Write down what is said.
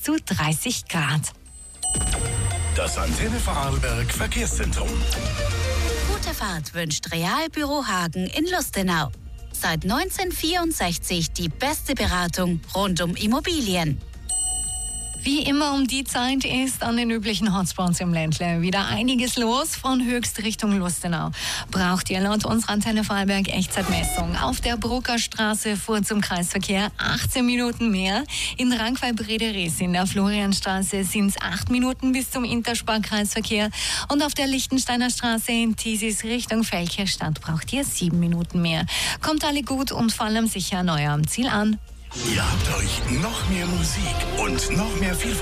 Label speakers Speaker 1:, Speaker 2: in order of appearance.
Speaker 1: zu 30 Grad.
Speaker 2: Das Antenne Vorarlberg Verkehrszentrum.
Speaker 3: Gute Fahrt wünscht Realbüro Hagen in Lustenau. Seit 1964 die beste Beratung rund um Immobilien.
Speaker 1: Wie immer um die Zeit ist an den üblichen Hotspots im Ländle wieder einiges los von Höchst Richtung Lustenau. Braucht ihr laut unserer Antenne Vorarlberg Echtzeitmessung auf der Bruckerstraße vor zum Kreisverkehr 18 Minuten mehr. In Rangweibrederes in der Florianstraße sind es 8 Minuten bis zum Interspar-Kreisverkehr. Und auf der Lichtensteiner Straße in Thiesis Richtung Feldkirchstadt braucht ihr 7 Minuten mehr. Kommt alle gut und vor allem sicher an eurem Ziel an.
Speaker 2: Ihr habt euch noch mehr Musik und noch mehr Vielfalt